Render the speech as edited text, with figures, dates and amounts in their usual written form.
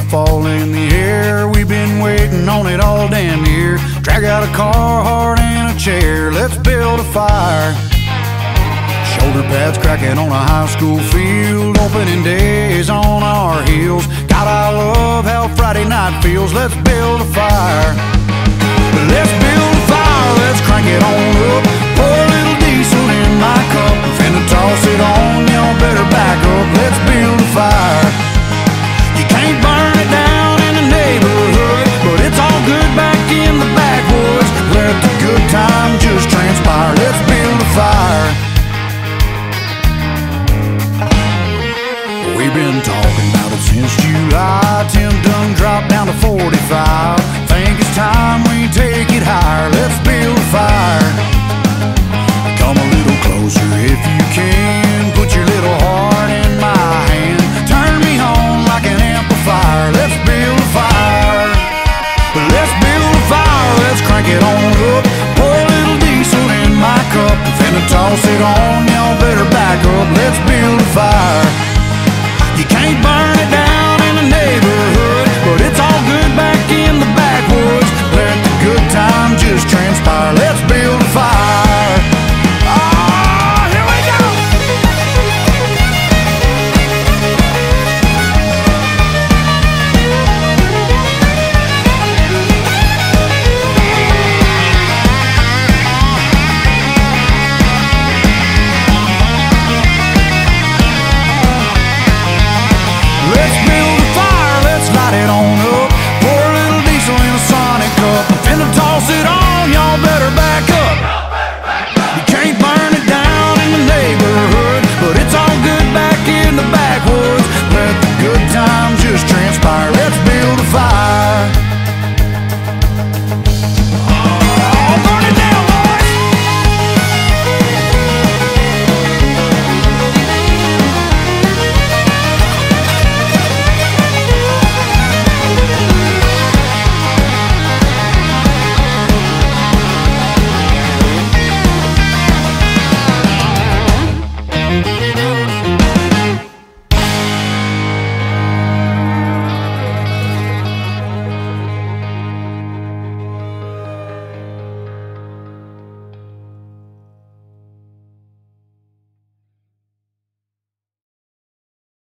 fall in the air. We've been waiting on it all damn year. Drag out a Carhartt and a chair. Let's build a fire. Shoulder pads cracking on a high school field. Opening days on our heels. God, I love how Friday night feels. Let's build a fire. Let's build a fire. Let's crank it on up. Pour a little diesel in my cup. Finna toss it on. Y'all better back up. Let's build a fire. You can't burn it down in the neighborhood, but it's all good back in the backwoods. Let the good time just transpire. Let's build a fire. We've been talking about it since July. Tim done dropped down to 45. Think it's time we take it higher. Let's build a fire. Come a little closer if you can. Put your little heart in my hand. Turn me on like an amplifier. Let's build a fire. Let's build a fire. Let's crank it on up. Pour a little diesel in my cup. Finna toss it on.